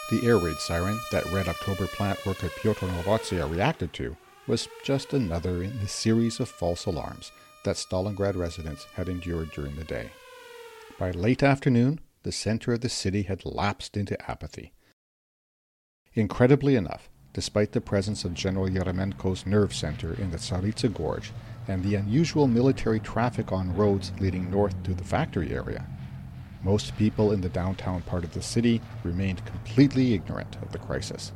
The air raid siren that Red October plant worker Piotr Novotsia reacted to was just another in the series of false alarms that Stalingrad residents had endured during the day. By late afternoon, the center of the city had lapsed into apathy. Incredibly enough, despite the presence of General Yeremenko's nerve center in the Tsaritsa Gorge and the unusual military traffic on roads leading north to the factory area, most people in the downtown part of the city remained completely ignorant of the crisis.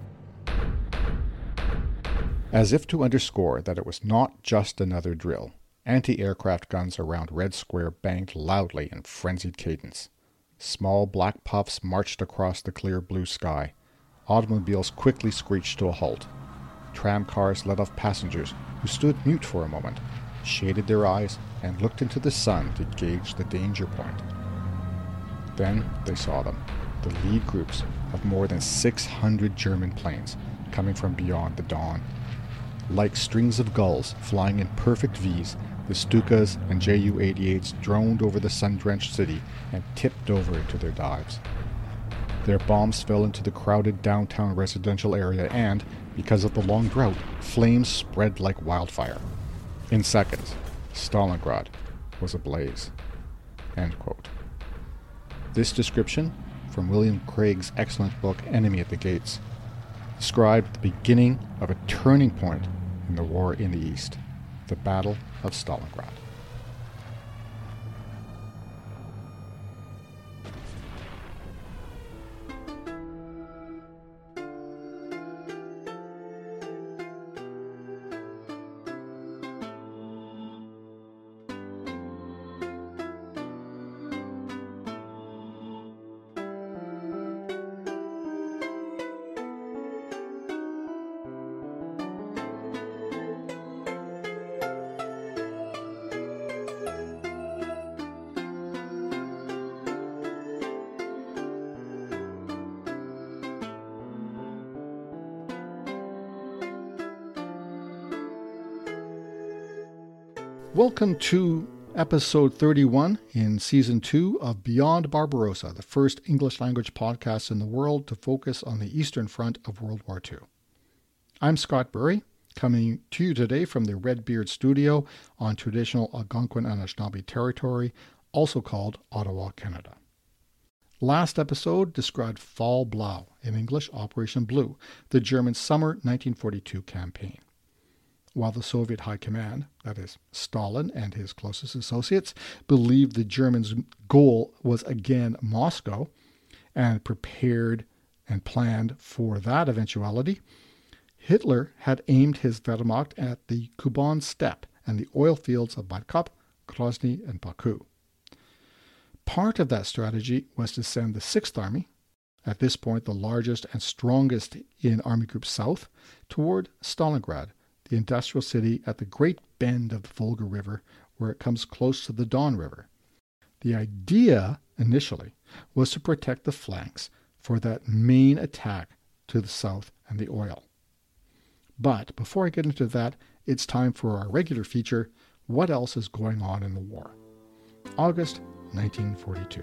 As if to underscore that it was not just another drill, anti-aircraft guns around Red Square banged loudly in frenzied cadence. Small black puffs marched across the clear blue sky. Automobiles quickly screeched to a halt. Tram cars let off passengers who stood mute for a moment, shaded their eyes, and looked into the sun to gauge the danger point. Then they saw them, the lead groups of more than 600 German planes coming from beyond the dawn. Like strings of gulls flying in perfect V's, the Stukas and Ju-88s droned over the sun-drenched city and tipped over into their dives. Their bombs fell into the crowded downtown residential area and, because of the long drought, flames spread like wildfire. In seconds, Stalingrad was ablaze. End quote. This description, from William Craig's excellent book Enemy at the Gates, described the beginning of a turning point in the war in the East, the Battle of Stalingrad. Welcome to episode 31 in season 2 of Beyond Barbarossa, the first English language podcast in the world to focus on the Eastern Front of World War II. I'm Scott Burry, coming to you today from the Redbeard Studio on traditional Algonquin Anishinaabe territory, also called Ottawa, Canada. Last episode described Fall Blau, in English Operation Blue, the German summer 1942 campaign. While the Soviet High Command, that is, Stalin and his closest associates, believed the Germans' goal was again Moscow and prepared and planned for that eventuality, Hitler had aimed his Wehrmacht at the Kuban steppe and the oil fields of Baikop, Grozny, and Baku. Part of that strategy was to send the 6th Army, at this point the largest and strongest in Army Group South, toward Stalingrad, the industrial city at the Great Bend of the Volga River, where it comes close to the Don River. The idea, initially, was to protect the flanks for that main attack to the south and the oil. But before I get into that, it's time for our regular feature, What Else is Going On in the War? August 1942.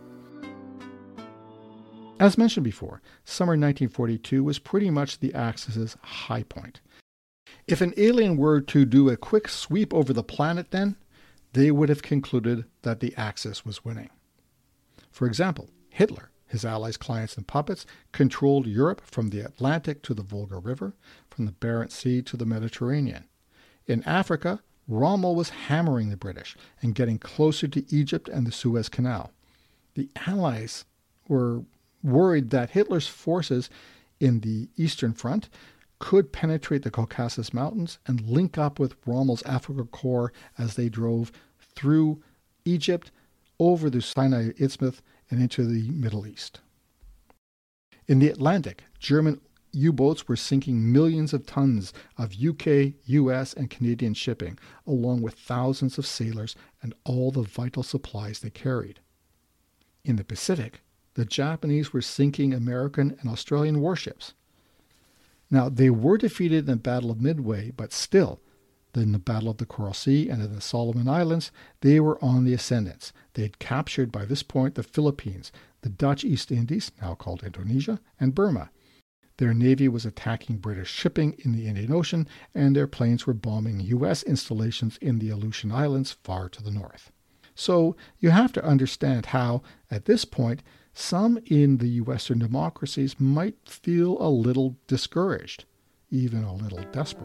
As mentioned before, summer 1942 was pretty much the Axis' high point. If an alien were to do a quick sweep over the planet then, they would have concluded that the Axis was winning. For example, Hitler, his allies, clients, and puppets controlled Europe from the Atlantic to the Volga River, from the Barents Sea to the Mediterranean. In Africa, Rommel was hammering the British and getting closer to Egypt and the Suez Canal. The Allies were worried that Hitler's forces in the Eastern Front could penetrate the Caucasus Mountains and link up with Rommel's Afrika Korps as they drove through Egypt, over the Sinai Isthmus, and into the Middle East. In the Atlantic, German U-boats were sinking millions of tons of UK, US, and Canadian shipping, along with thousands of sailors and all the vital supplies they carried. In the Pacific, the Japanese were sinking American and Australian warships. Now, they were defeated in the Battle of Midway, but still, in the Battle of the Coral Sea and in the Solomon Islands, they were on the ascendance. They had captured, by this point, the Philippines, the Dutch East Indies, now called Indonesia, and Burma. Their navy was attacking British shipping in the Indian Ocean, and their planes were bombing U.S. installations in the Aleutian Islands far to the north. So you have to understand how, at this point, some in the Western democracies might feel a little discouraged, even a little desperate.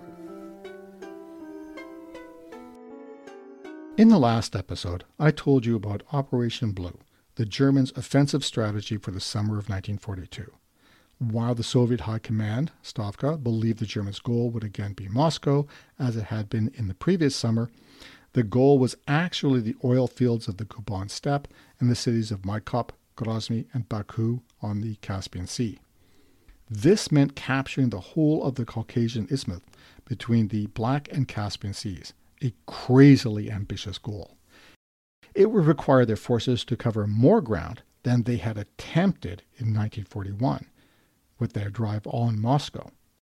In the last episode, I told you about Operation Blue, the Germans' offensive strategy for the summer of 1942. While the Soviet High Command, Stavka, believed the Germans' goal would again be Moscow, as it had been in the previous summer, the goal was actually the oil fields of the Kuban Steppe and the cities of Maykop, Grozny, and Baku on the Caspian Sea. This meant capturing the whole of the Caucasian Isthmus between the Black and Caspian Seas, a crazily ambitious goal. It would require their forces to cover more ground than they had attempted in 1941 with their drive on Moscow.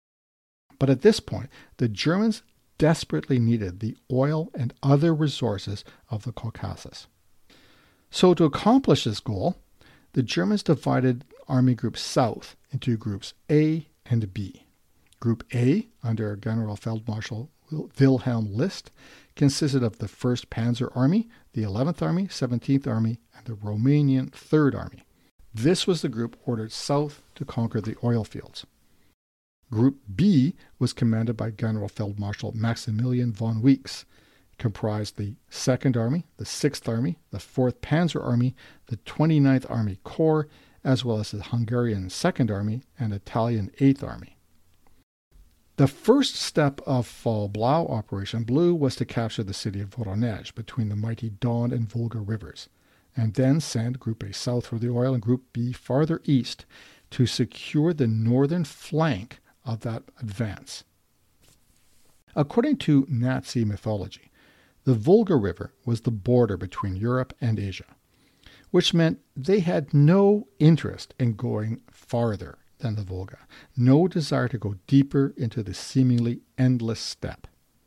But at this point, the Germans desperately needed the oil and other resources of the Caucasus. So to accomplish this goal, the Germans divided Army Group South into Groups A and B. Group A, under Generalfeldmarschall Wilhelm List, consisted of the 1st Panzer Army, the 11th Army, 17th Army, and the Romanian 3rd Army. This was the group ordered south to conquer the oil fields. Group B was commanded by Generalfeldmarschall Maximilian von Weeks. It comprised the 2nd Army, the 6th Army, the 4th Panzer Army, the 29th Army Corps, as well as the Hungarian 2nd Army and Italian 8th Army. The first step of Fall Blau Operation Blue was to capture the city of Voronezh between the mighty Don and Volga rivers, and then send Group A south for the oil and Group B farther east to secure the northern flank of that advance. According to Nazi mythology, the Volga River was the border between Europe and Asia, which meant they had no interest in going farther than the Volga, no desire to go deeper into the seemingly endless steppe.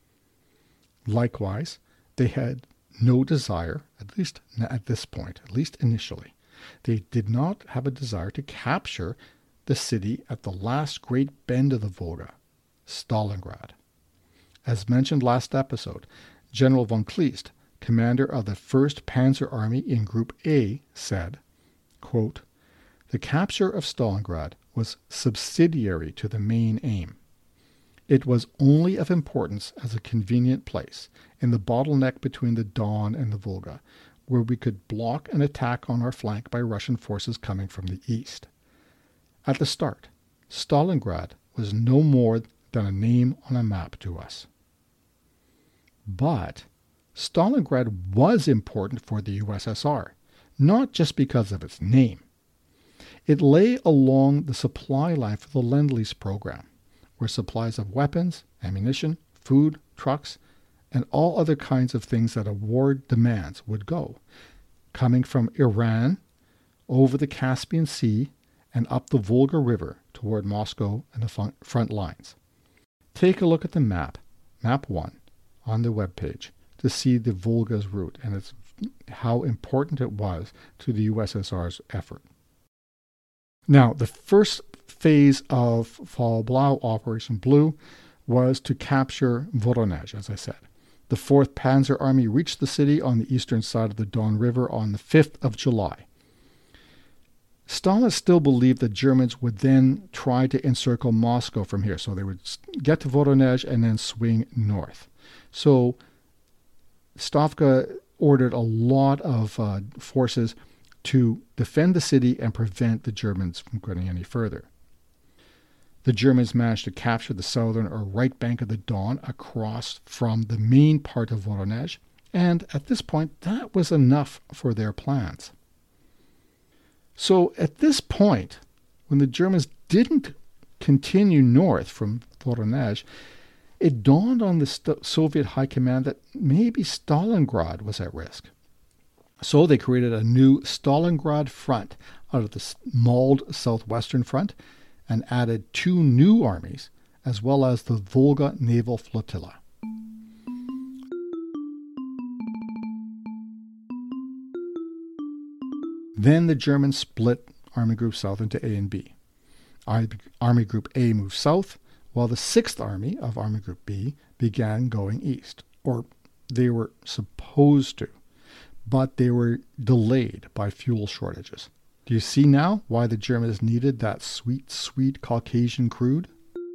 Likewise, they had no desire, at least at this point, at least initially, they did not have a desire to capture the city at the last great bend of the Volga, Stalingrad. As mentioned last episode, General von Kleist, commander of the 1st Panzer Army in Group A, said, quote, "The capture of Stalingrad was subsidiary to the main aim. It was only of importance as a convenient place in the bottleneck between the Don and the Volga, where we could block an attack on our flank by Russian forces coming from the east. At the start, Stalingrad was no more than a name on a map to us." But Stalingrad was important for the USSR, not just because of its name. It lay along the supply line for the Lend-Lease program, where supplies of weapons, ammunition, food, trucks, and all other kinds of things that a war demands would go, coming from Iran, over the Caspian Sea, and up the Volga River toward Moscow and the front lines. Take a look at the map, Map 1, on the webpage, to see the Volga's route and how important it was to the USSR's effort. Now, the first phase of Fall Blau Operation Blue was to capture Voronezh, as I said. The 4th Panzer Army reached the city on the eastern side of the Don River on the 5th of July. Stalin still believed the Germans would then try to encircle Moscow from here, so they would get to Voronezh and then swing north. So Stavka ordered a lot of forces to defend the city and prevent the Germans from going any further. The Germans managed to capture the southern or right bank of the Don across from the main part of Voronezh, and at this point that was enough for their plans. So at this point, when the Germans didn't continue north from Voronezh, it dawned on the Soviet High Command that maybe Stalingrad was at risk. So they created a new Stalingrad front out of the mauled southwestern front and added 2 new armies, as well as the Volga Naval Flotilla. Then the Germans split Army Group South into A and B. Army Group A moved south, while the 6th Army of Army Group B began going east, or they were supposed to, but they were delayed by fuel shortages. Do you see now why the Germans needed that sweet, sweet Caucasian crude?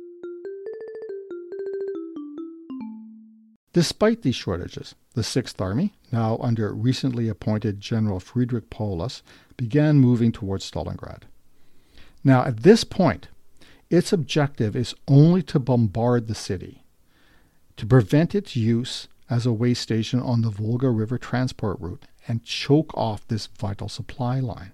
Despite these shortages, the 6th Army, now under recently appointed General Friedrich Paulus, began moving towards Stalingrad. Now, at this point, its objective is only to bombard the city, to prevent its use as a way station on the Volga River transport route and choke off this vital supply line.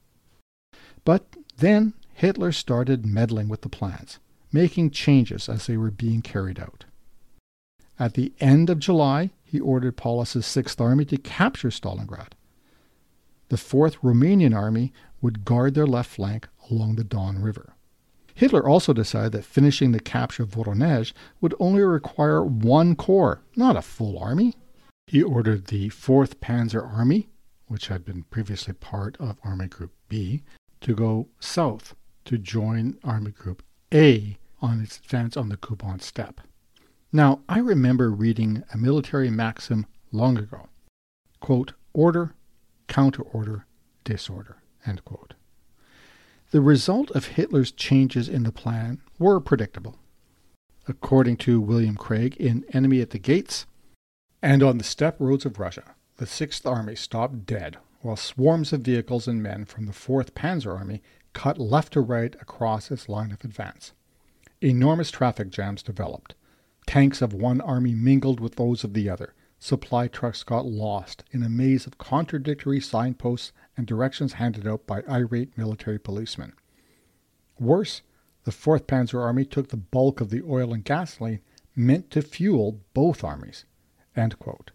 But then Hitler started meddling with the plans, making changes as they were being carried out. At the end of July, he ordered Paulus's 6th Army to capture Stalingrad. The 4th Romanian Army would guard their left flank along the Don River. Hitler also decided that finishing the capture of Voronezh would only require 1 corps, not a full army. He ordered the 4th Panzer Army, which had been previously part of Army Group B, to go south to join Army Group A on its advance on the Kuban Steppe. Now, I remember reading a military maxim long ago, quote, order, counter-order, disorder, end quote. The result of Hitler's changes in the plan were predictable. According to William Craig in Enemy at the Gates, and on the steppe roads of Russia, the 6th Army stopped dead while swarms of vehicles and men from the 4th Panzer Army cut left to right across its line of advance. Enormous traffic jams developed. Tanks of one army mingled with those of the other. Supply trucks got lost in a maze of contradictory signposts and directions handed out by irate military policemen. Worse, the 4th Panzer Army took the bulk of the oil and gasoline meant to fuel both armies. End quote.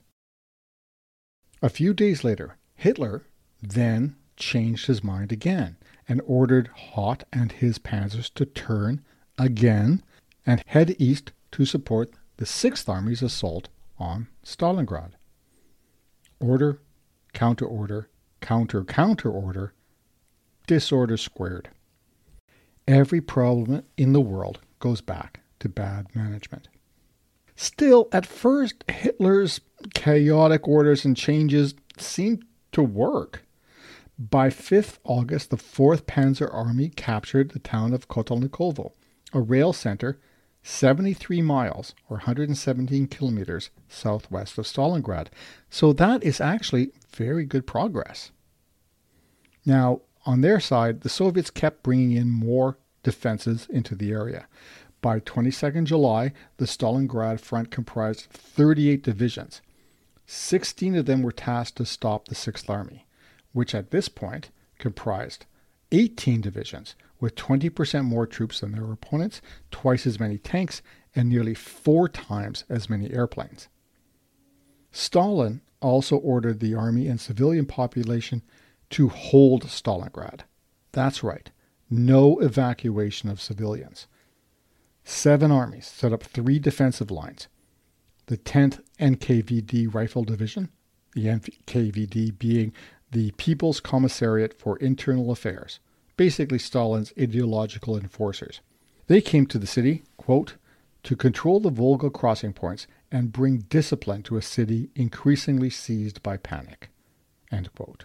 A few days later, Hitler then changed his mind again and ordered Haupt and his panzers to turn again and head east to support the 6th Army's assault on Stalingrad. Order, counter-order, counter-counter-order, disorder squared. Every problem in the world goes back to bad management. Still, at first, Hitler's chaotic orders and changes seemed to work. By 5th August, the 4th Panzer Army captured the town of Kotelnikovo, a rail center 73 miles or 117 kilometers southwest of Stalingrad. So that is actually very good progress. Now, on their side, the Soviets kept bringing in more defenses into the area. By 22nd July, the Stalingrad front comprised 38 divisions. 16 of them were tasked to stop the 6th Army, which at this point comprised 18 divisions with 20% more troops than their opponents, twice as many tanks, and nearly 4 times as many airplanes. Stalin also ordered the army and civilian population to hold Stalingrad. That's right, no evacuation of civilians. 7 armies set up 3 defensive lines. The 10th NKVD Rifle Division, the NKVD being the People's Commissariat for Internal Affairs, basically Stalin's ideological enforcers. They came to the city, quote, to control the Volga crossing points and bring discipline to a city increasingly seized by panic, end quote.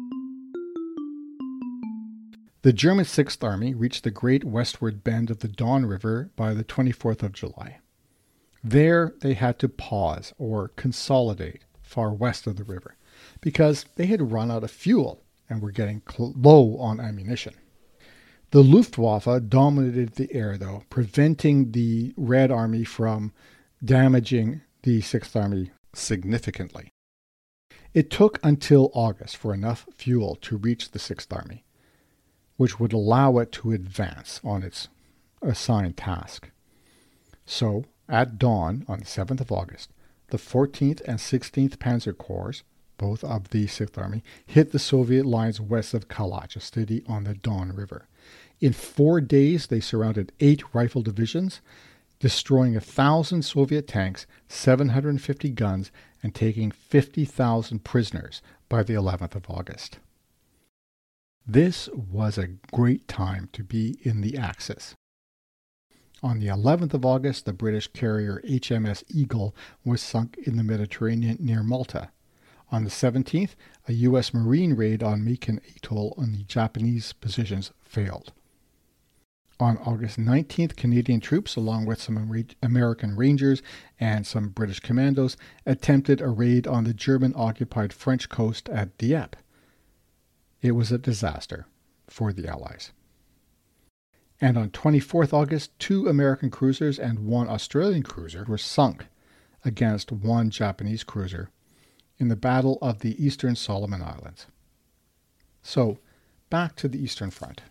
The German 6th Army reached the great westward bend of the Don River by the 24th of July. There they had to pause or consolidate far west of the river because they had run out of fuel and were getting low on ammunition. The Luftwaffe dominated the air, though, preventing the Red Army from damaging the 6th Army significantly. It took until August for enough fuel to reach the 6th Army, which would allow it to advance on its assigned task. So, at dawn on the 7th of August, the 14th and 16th Panzer Corps, both of the 6th Army, hit the Soviet lines west of Kalach, a city on the Don River. In 4 days, they surrounded 8 rifle divisions, destroying 1,000 Soviet tanks, 750 guns, and taking 50,000 prisoners by the 11th of August. This was a great time to be in the Axis. On the 11th of August, the British carrier HMS Eagle was sunk in the Mediterranean near Malta. On the 17th, a U.S. Marine raid on Makin Atoll on the Japanese positions failed. On August 19th, Canadian troops, along with some American Rangers and some British commandos, attempted a raid on the German-occupied French coast at Dieppe. It was a disaster for the Allies. And on 24th August, 2 American cruisers and 1 Australian cruiser were sunk against 1 Japanese cruiser in the Battle of the Eastern Solomon Islands. So, back to the Eastern Front.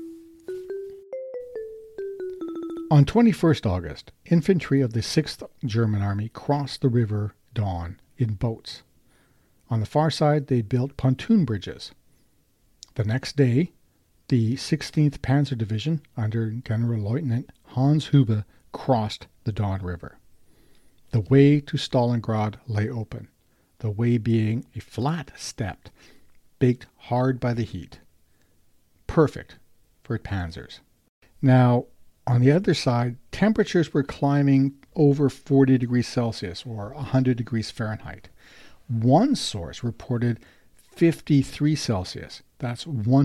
On 21st August, infantry of the 6th German Army crossed the River Don in boats. On the far side, they built pontoon bridges. The next day, the 16th Panzer Division, under General-Lieutenant Hans Hube, crossed the Don River. The way to Stalingrad lay open, the way being a flat steppe, baked hard by the heat. Perfect for panzers. Now, on the other side, temperatures were climbing over 40 degrees Celsius or 100 degrees Fahrenheit. One source reported 53 Celsius. That's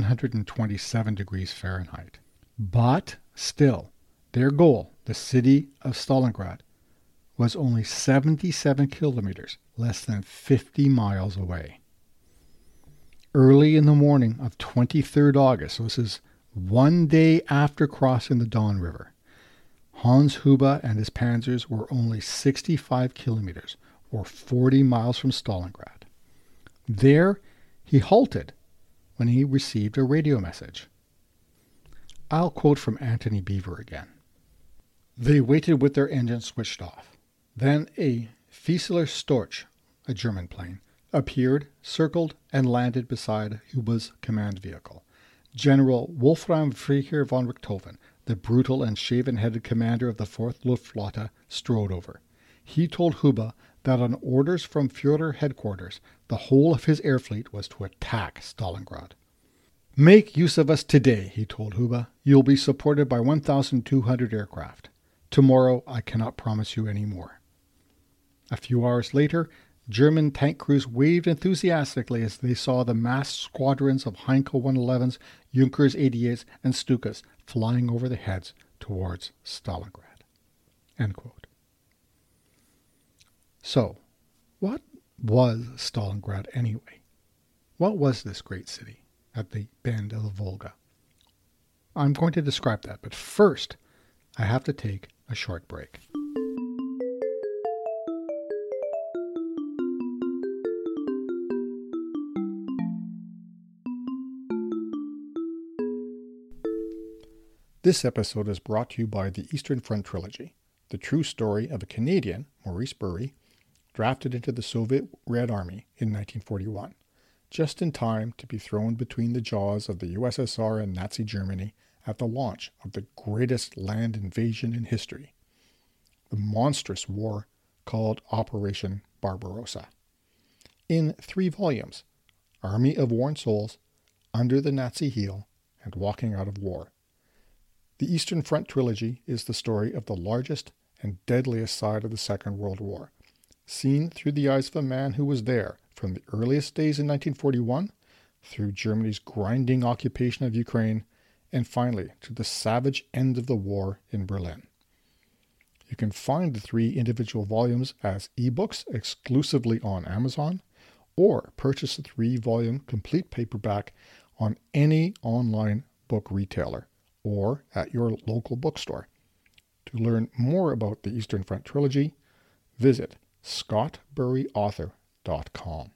127 degrees Fahrenheit. But still, their goal, the city of Stalingrad, was only 77 kilometers, less than 50 miles away. Early in the morning of 23rd August, so this is one day after crossing the Don River, Hans Hube and his panzers were only 65 kilometers, or 40 miles from Stalingrad. There, he halted when he received a radio message. I'll quote from Antony Beevor again. They waited with their engines switched off. Then a Fieseler Storch, a German plane, appeared, circled, and landed beside Hube's command vehicle. General Wolfram Friedrich von Richthofen, the brutal and shaven-headed commander of the 4th Luftwaffe, strode over. He told Hube that on orders from Führer headquarters, the whole of his air fleet was to attack Stalingrad. Make use of us today, he told Hube. You'll be supported by 1,200 aircraft. Tomorrow, I cannot promise you any more. A few hours later, German tank crews waved enthusiastically as they saw the massed squadrons of Heinkel 111s, Junkers 88s, and Stukas flying over the heads towards Stalingrad. End quote. So, what was Stalingrad anyway? What was this great city at the bend of the Volga? I'm going to describe that, but first, I have to take a short break. This episode is brought to you by the Eastern Front Trilogy, the true story of a Canadian, Maurice Bury, drafted into the Soviet Red Army in 1941, just in time to be thrown between the jaws of the USSR and Nazi Germany at the launch of the greatest land invasion in history, the monstrous war called Operation Barbarossa. In 3 volumes, Army of Worn Souls, Under the Nazi Heel, and Walking Out of War. The Eastern Front Trilogy is the story of the largest and deadliest side of the Second World War, seen through the eyes of a man who was there from the earliest days in 1941 through Germany's grinding occupation of Ukraine and finally to the savage end of the war in Berlin. You can find the 3 individual volumes as ebooks exclusively on Amazon, or purchase the 3-volume complete paperback on any online book retailer or at your local bookstore. To learn more about the Eastern Front Trilogy, visit scottburyauthor.com.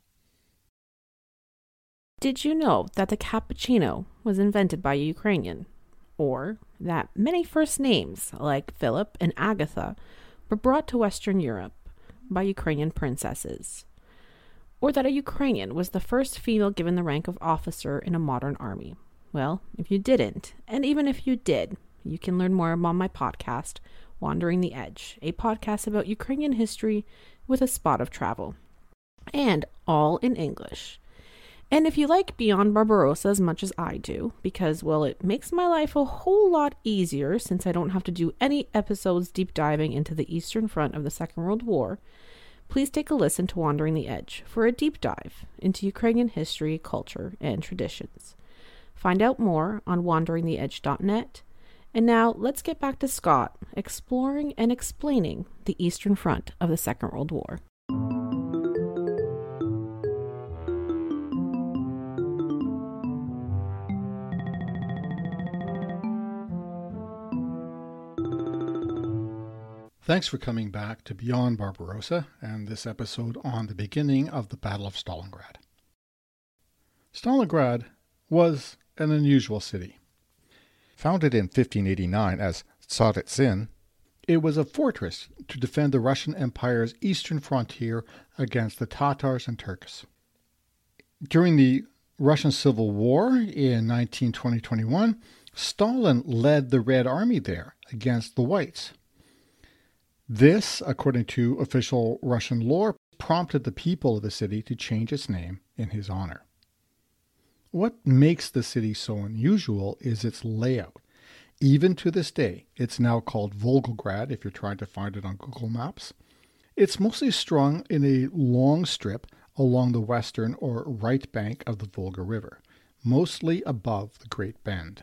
Did you know that the cappuccino was invented by a Ukrainian? Or that many first names, like Philip and Agatha, were brought to Western Europe by Ukrainian princesses? Or that a Ukrainian was the first female given the rank of officer in a modern army? Well, if you didn't, and even if you did, you can learn more on my podcast, Wandering the Edge, a podcast about Ukrainian history with a spot of travel. And all in English. And if you like Beyond Barbarossa as much as I do, because, well, it makes my life a whole lot easier since I don't have to do any episodes deep diving into the Eastern Front of the Second World War, please take a listen to Wandering the Edge for a deep dive into Ukrainian history, culture, and traditions. Find out more on wanderingtheedge.net. And now let's get back to Scott exploring and explaining the Eastern Front of the Second World War. Thanks for coming back to Beyond Barbarossa and this episode on the beginning of the Battle of Stalingrad. Stalingrad was an unusual city. Founded in 1589 as Tsaritsyn, it was a fortress to defend the Russian Empire's eastern frontier against the Tatars and Turks. During the Russian Civil War in 1920-21, Stalin led the Red Army there against the Whites. This, according to official Russian lore, prompted the people of the city to change its name in his honor. What makes the city so unusual is its layout. Even to this day, it's now called Volgograd if you're trying to find it on Google Maps. It's mostly strung in a long strip along the western or right bank of the Volga River, mostly above the Great Bend.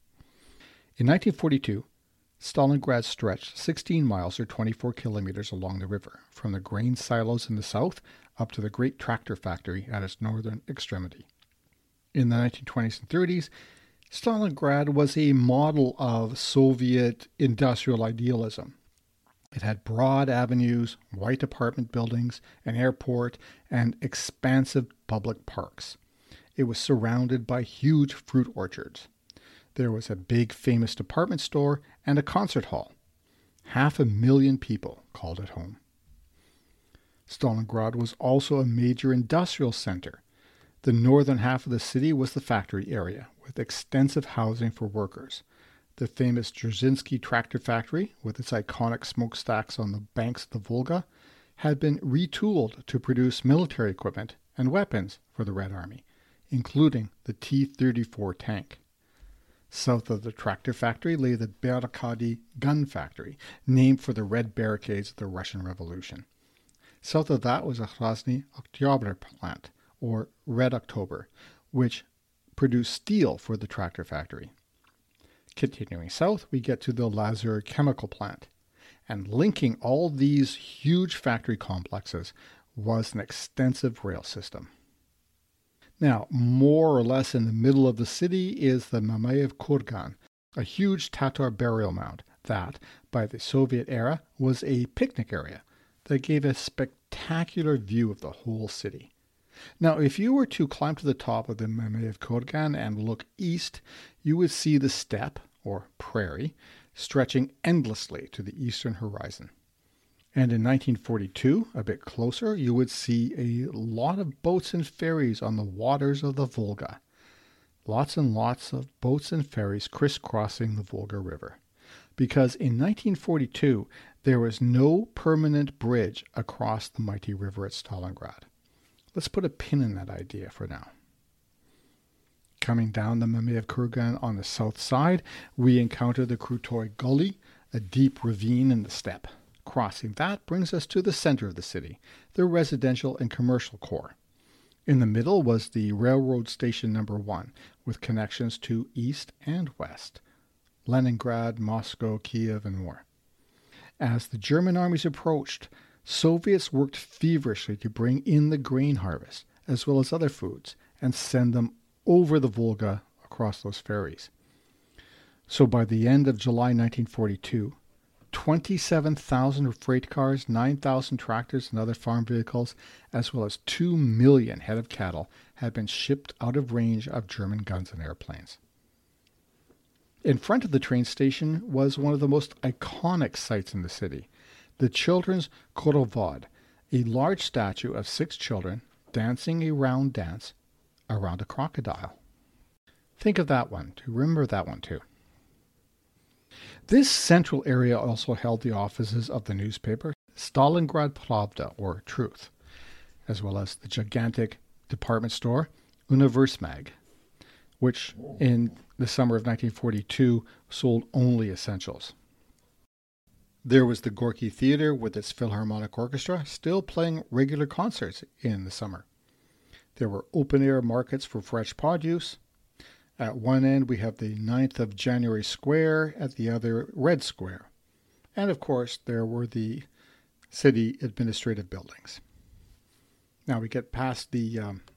In 1942, Stalingrad stretched 16 miles or 24 kilometers along the river, from the grain silos in the south up to the great tractor factory at its northern extremity. In the 1920s and 30s, Stalingrad was a model of Soviet industrial idealism. It had broad avenues, white apartment buildings, an airport, and expansive public parks. It was surrounded by huge fruit orchards. There was a big famous department store and a concert hall. 500,000 people called it home. Stalingrad was also a major industrial center. The northern half of the city was the factory area, with extensive housing for workers. The famous Dzerzhinsky tractor factory, with its iconic smokestacks on the banks of the Volga, had been retooled to produce military equipment and weapons for the Red Army, including the T-34 tank. South of the tractor factory lay the Barrikady gun factory, named for the red barricades of the Russian Revolution. South of that was a Krasny Oktyabr plant, or Red October, which produced steel for the tractor factory. Continuing south, we get to the Lazur chemical plant. And linking all these huge factory complexes was an extensive rail system. Now, more or less in the middle of the city is the Mamayev Kurgan, a huge Tatar burial mound that, by the Soviet era, was a picnic area that gave a spectacular view of the whole city. Now, if you were to climb to the top of the Mamayev Kurgan and look east, you would see the steppe, or prairie, stretching endlessly to the eastern horizon. And in 1942, a bit closer, you would see a lot of boats and ferries on the waters of the Volga. Lots and lots of boats and ferries crisscrossing the Volga River. Because in 1942, there was no permanent bridge across the mighty river at Stalingrad. Let's put a pin in that idea for now. Coming down the Mamayev Kurgan on the south side, we encounter the Krutoy Gully, a deep ravine in the steppe. Crossing that brings us to the center of the city, the residential and commercial core. In the middle was the railroad station number 1, with connections to east and west, Leningrad, Moscow, Kiev, and more. As the German armies approached, Soviets worked feverishly to bring in the grain harvest, as well as other foods, and send them over the Volga across those ferries. So by the end of July 1942, 27,000 freight cars, 9,000 tractors and other farm vehicles, as well as 2 million head of cattle had been shipped out of range of German guns and airplanes. In front of the train station was one of the most iconic sights in the city, the Children's Khorovod, a large statue of 6 children dancing a round dance around a crocodile. Think of that one, to remember that one too. This central area also held the offices of the newspaper Stalingrad Pravda, or Truth, as well as the gigantic department store Universmag, which in the summer of 1942 sold only essentials. There was the Gorky Theatre with its Philharmonic Orchestra still playing regular concerts in the summer. There were open-air markets for fresh produce. At one end we have the 9th of January Square, at the other Red Square. And of course there were the city administrative buildings. Now we get past the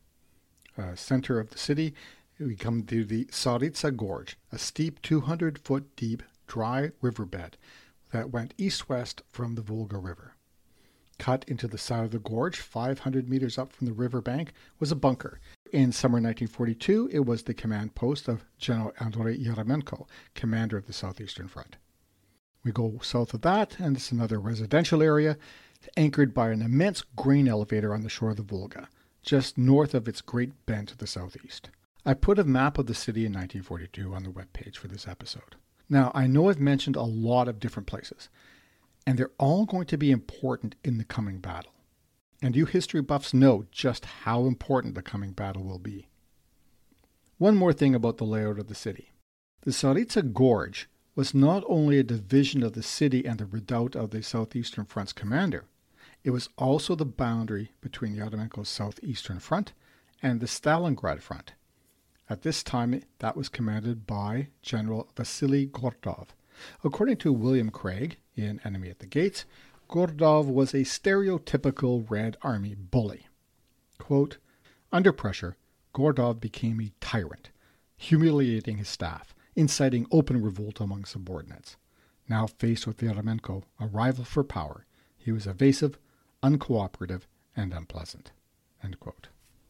center of the city. We come to the Tsaritsa Gorge, a steep 200-foot deep dry riverbed that went east-west from the Volga River. Cut into the side of the gorge, 500 meters up from the riverbank, was a bunker. In summer 1942, it was the command post of General Andrei Yermomenko, commander of the Southeastern Front. We go south of that, and it's another residential area, anchored by an immense grain elevator on the shore of the Volga, just north of its great bend to the southeast. I put a map of the city in 1942 on the webpage for this episode. Now, I know I've mentioned a lot of different places, and they're all going to be important in the coming battle. And you history buffs know just how important the coming battle will be. One more thing about the layout of the city. The Tsaritsa Gorge was not only a division of the city and the redoubt of the Southeastern Front's commander, it was also the boundary between Yermomenko's Southeastern Front and the Stalingrad Front. At this time, that was commanded by General Vasily Gordov. According to William Craig in Enemy at the Gates, Gordov was a stereotypical Red Army bully. Quote, under pressure, Gordov became a tyrant, humiliating his staff, inciting open revolt among subordinates. Now faced with Yermomenko, a rival for power, he was evasive, uncooperative, and unpleasant. End quote.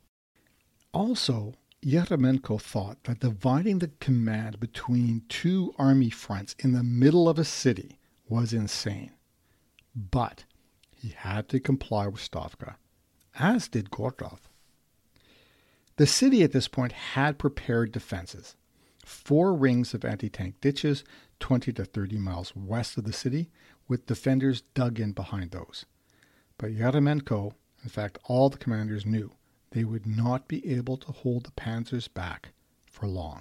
Also, Yermomenko thought that dividing the command between two army fronts in the middle of a city was insane. But he had to comply with Stavka, as did Gordov. The city at this point had prepared defenses. 4 rings of anti-tank ditches, 20 to 30 miles west of the city, with defenders dug in behind those. But Yermomenko, in fact all the commanders knew, they would not be able to hold the panzers back for long.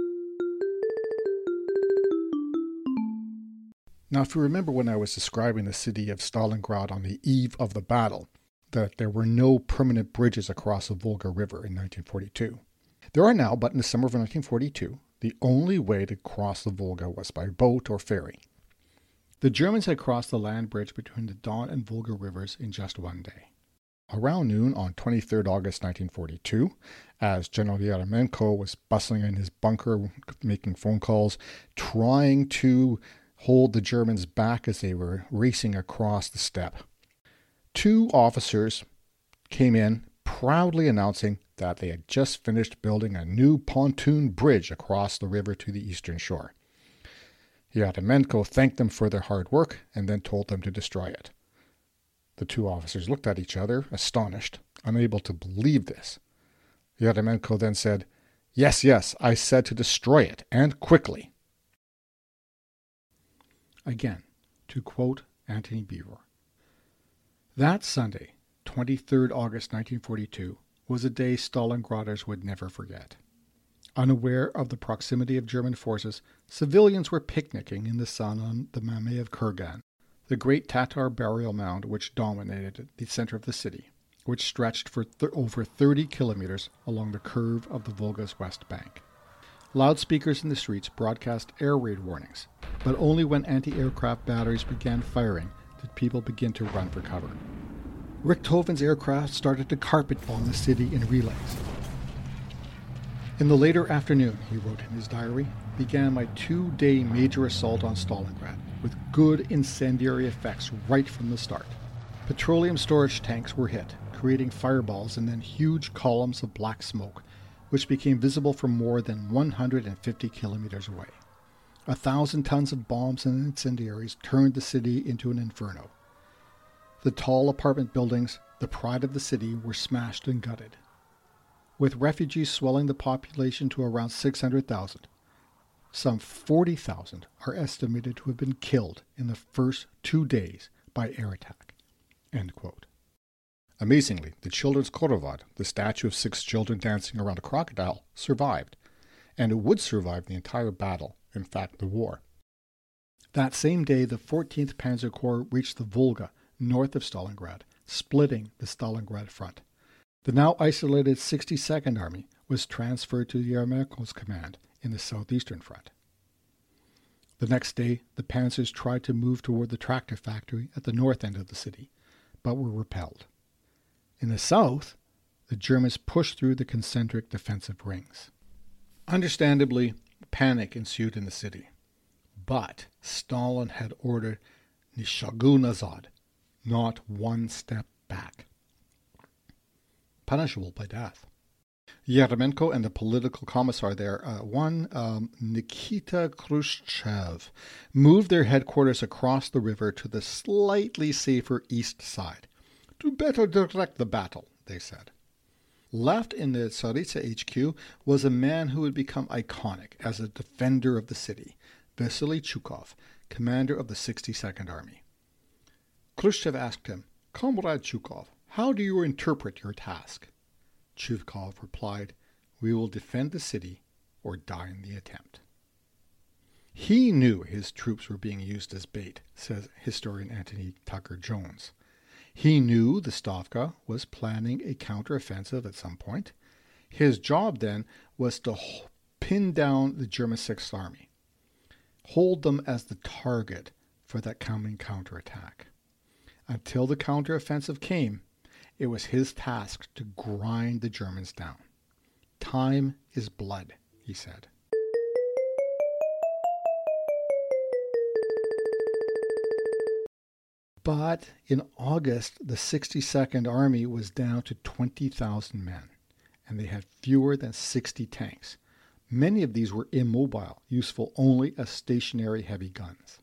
Now, if you remember when I was describing the city of Stalingrad on the eve of the battle, that there were no permanent bridges across the Volga River in 1942. There are now, but in the summer of 1942, the only way to cross the Volga was by boat or ferry. The Germans had crossed the land bridge between the Don and Volga rivers in just one day. Around noon on 23rd August 1942, as General Yermomenko was bustling in his bunker, making phone calls, trying to hold the Germans back as they were racing across the steppe, 2 officers came in proudly announcing that they had just finished building a new pontoon bridge across the river to the eastern shore. Yermomenko thanked them for their hard work and then told them to destroy it. The 2 officers looked at each other, astonished, unable to believe this. Yermomenko then said, Yes, I said to destroy it, and quickly." Again, to quote Antony Beevor, "That Sunday, 23rd August 1942, was a day Stalingraders would never forget. Unaware of the proximity of German forces, civilians were picnicking in the sun on the Mame of Kurgan, the great Tatar burial mound which dominated the center of the city, which stretched for over 30 kilometers along the curve of the Volga's west bank. Loudspeakers in the streets broadcast air raid warnings, but only when anti-aircraft batteries began firing did people begin to run for cover. Richthofen's aircraft started to carpet bomb the city in relays. In the later afternoon, he wrote in his diary, began my 2-day major assault on Stalingrad, with good incendiary effects right from the start. Petroleum storage tanks were hit, creating fireballs and then huge columns of black smoke, which became visible from more than 150 kilometers away. 1,000 tons of bombs and incendiaries turned the city into an inferno. The tall apartment buildings, the pride of the city, were smashed and gutted. With refugees swelling the population to around 600,000, some 40,000 are estimated to have been killed in the first 2 days by air attack." End quote. Amazingly, the children's Khorovad, the statue of 6 children dancing around a crocodile, survived, and it would survive the entire battle, in fact the war. That same day, the 14th Panzer Corps reached the Volga, north of Stalingrad, splitting the Stalingrad front. The now isolated 62nd Army was transferred to Yermoko's command in the southeastern front. The next day, the panzers tried to move toward the tractor factory at the north end of the city, but were repelled. In the south, the Germans pushed through the concentric defensive rings. Understandably, panic ensued in the city, but Stalin had ordered Nishagu nazad, not one step back, punishable by death. Yermenko and the political commissar there, Nikita Khrushchev, moved their headquarters across the river to the slightly safer east side. To better direct the battle, they said. Left in the Tsaritsa HQ was a man who would become iconic as a defender of the city, Vasily Chukov, commander of the 62nd Army. Khrushchev asked him, "Comrade Chukov, how do you interpret your task?" Chukov replied, "We will defend the city or die in the attempt." He knew his troops were being used as bait, says historian Anthony Tucker Jones. He knew the Stavka was planning a counteroffensive at some point. His job then was to pin down the German 6th Army, hold them as the target for that coming counterattack. Until the counteroffensive came, it was his task to grind the Germans down. Time is blood, he said. But in August, the 62nd Army was down to 20,000 men, and they had fewer than 60 tanks. Many of these were immobile, useful only as stationary heavy guns.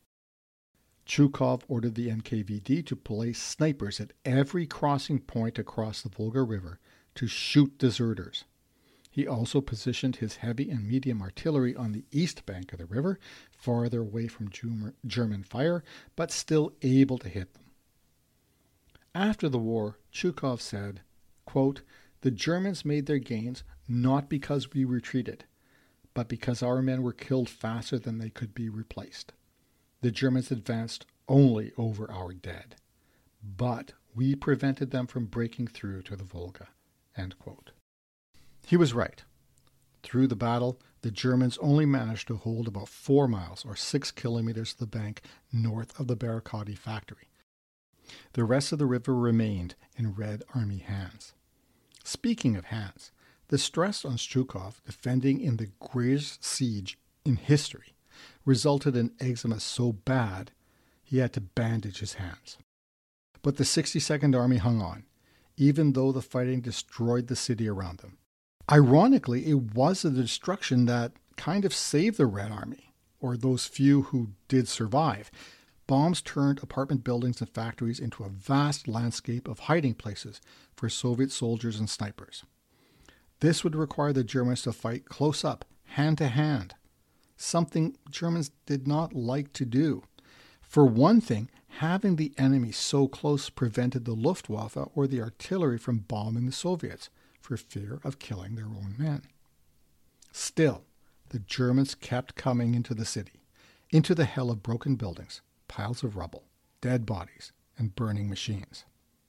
Chukov ordered the NKVD to place snipers at every crossing point across the Volga River to shoot deserters. He also positioned his heavy and medium artillery on the east bank of the river, farther away from German fire, but still able to hit them. After the war, Chukov said, quote, "The Germans made their gains not because we retreated, but because our men were killed faster than they could be replaced. The Germans advanced only over our dead, but we prevented them from breaking through to the Volga." End quote. He was right. Through the battle, the Germans only managed to hold about 4 miles or 6 kilometers of the bank north of the Barakati factory. The rest of the river remained in Red Army hands. Speaking of hands, the stress on Chukov defending in the greatest siege in history resulted in eczema so bad he had to bandage his hands. But the 62nd Army hung on, even though the fighting destroyed the city around them. Ironically, it was the destruction that kind of saved the Red Army, or those few who did survive. Bombs turned apartment buildings and factories into a vast landscape of hiding places for Soviet soldiers and snipers. This would require the Germans to fight close up, hand to hand, something Germans did not like to do. For one thing, having the enemy so close prevented the Luftwaffe or the artillery from bombing the Soviets, for fear of killing their own men. Still, the Germans kept coming into the city, into the hell of broken buildings, piles of rubble, dead bodies, and burning machines.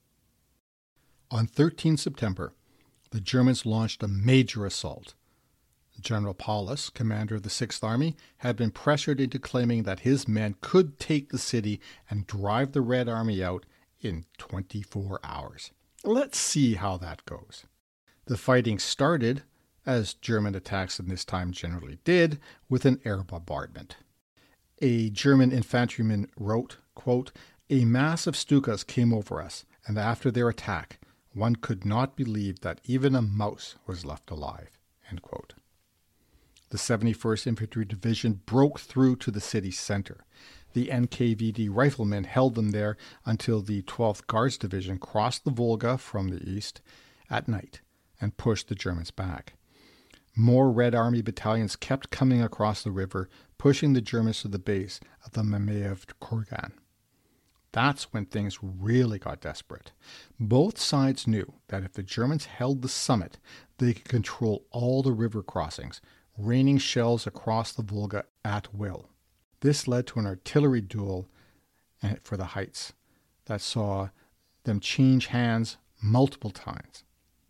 On 13 September, the Germans launched a major assault. General Paulus, commander of the 6th Army, had been pressured into claiming that his men could take the city and drive the Red Army out in 24 hours. Let's see how that goes. The fighting started, as German attacks in this time generally did, with an air bombardment. A German infantryman wrote, quote, "A mass of Stukas came over us, and after their attack, one could not believe that even a mouse was left alive." End quote. The 71st Infantry Division broke through to the city center. The NKVD riflemen held them there until the 12th Guards Division crossed the Volga from the east at night and pushed the Germans back. More Red Army battalions kept coming across the river, pushing the Germans to the base of the Mamayev Kurgan. That's when things really got desperate. Both sides knew that if the Germans held the summit, they could control all the river crossings, raining shells across the Volga at will. This led to an artillery duel for the heights that saw them change hands multiple times.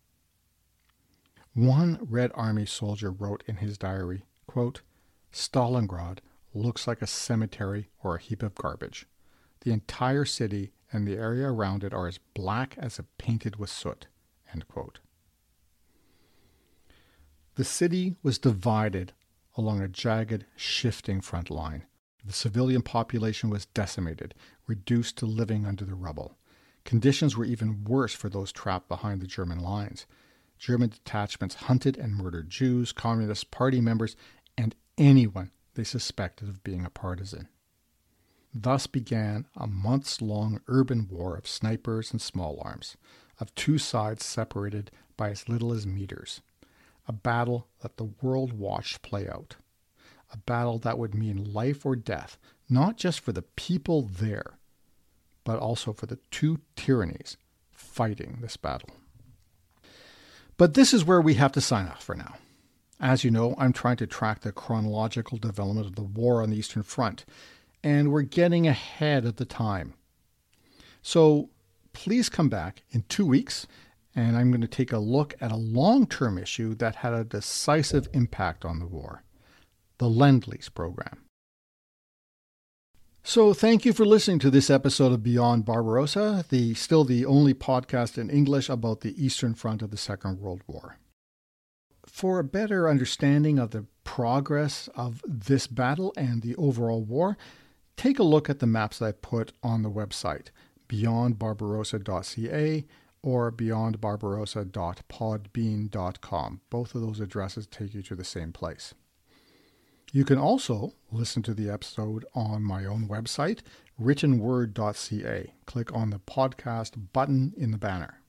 One Red Army soldier wrote in his diary, quote, "Stalingrad looks like a cemetery or a heap of garbage. The entire city and the area around it are as black as if painted with soot." End quote. The city was divided along a jagged, shifting front line. The civilian population was decimated, reduced to living under the rubble. Conditions were even worse for those trapped behind the German lines. German detachments hunted and murdered Jews, Communist Party members, and anyone they suspected of being a partisan. Thus began a months-long urban war of snipers and small arms, of two sides separated by as little as meters. A battle that the world watched play out. A battle that would mean life or death, not just for the people there, but also for the two tyrannies fighting this battle. But this is where we have to sign off for now. As you know, I'm trying to track the chronological development of the war on the Eastern Front, and we're getting ahead of the time. So please come back in 2 weeks, and I'm going to take a look at a long-term issue that had a decisive impact on the war, the Lend-Lease program. So thank you for listening to this episode of Beyond Barbarossa, still the only podcast in English about the Eastern Front of the Second World War. For a better understanding of the progress of this battle and the overall war, take a look at the maps that I put on the website, beyondbarbarossa.ca or beyondbarbarossa.podbean.com. Both of those addresses take you to the same place. You can also listen to the episode on my own website, writtenword.ca. Click on the podcast button in the banner.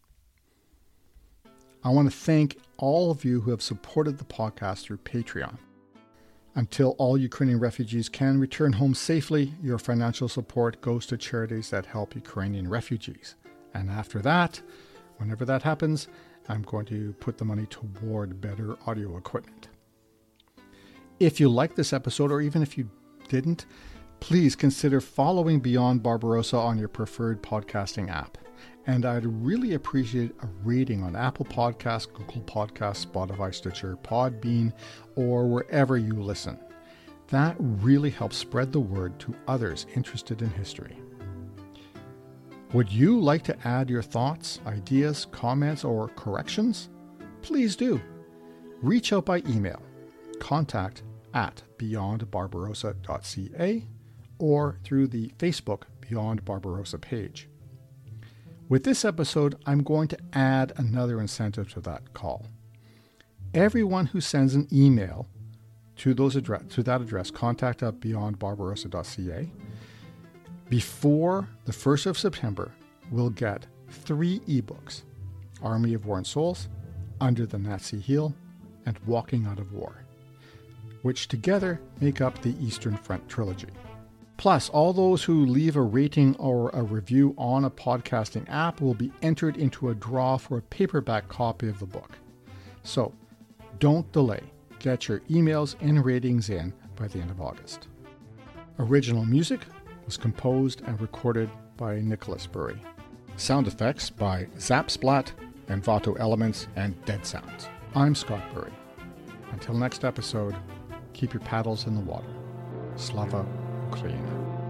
I want to thank all of you who have supported the podcast through Patreon. Until all Ukrainian refugees can return home safely, your financial support goes to charities that help Ukrainian refugees. And after that, whenever that happens, I'm going to put the money toward better audio equipment. If you like this episode, or even if you didn't, please consider following Beyond Barbarossa on your preferred podcasting app. And I'd really appreciate a rating on Apple Podcasts, Google Podcasts, Spotify, Stitcher, Podbean, or wherever you listen. That really helps spread the word to others interested in history. Would you like to add your thoughts, ideas, comments, or corrections? Please do. Reach out by email, contact@beyondbarbarossa.ca, or through the Facebook Beyond Barbarossa page. With this episode, I'm going to add another incentive to that call. Everyone who sends an email to that address, contact@beyondbarbarossa.ca, before the 1st of September, will get 3 ebooks: Army of War and Souls, Under the Nazi Heel, and Walking Out of War, which together make up the Eastern Front trilogy. Plus, all those who leave a rating or a review on a podcasting app will be entered into a draw for a paperback copy of the book. So, don't delay. Get your emails and ratings in by the end of August. Original music was composed and recorded by Nicholas Burry. Sound effects by Zapsplat, Envato Elements, and Dead Sounds. I'm Scott Burry. Until next episode, keep your paddles in the water. Slava Ukraina.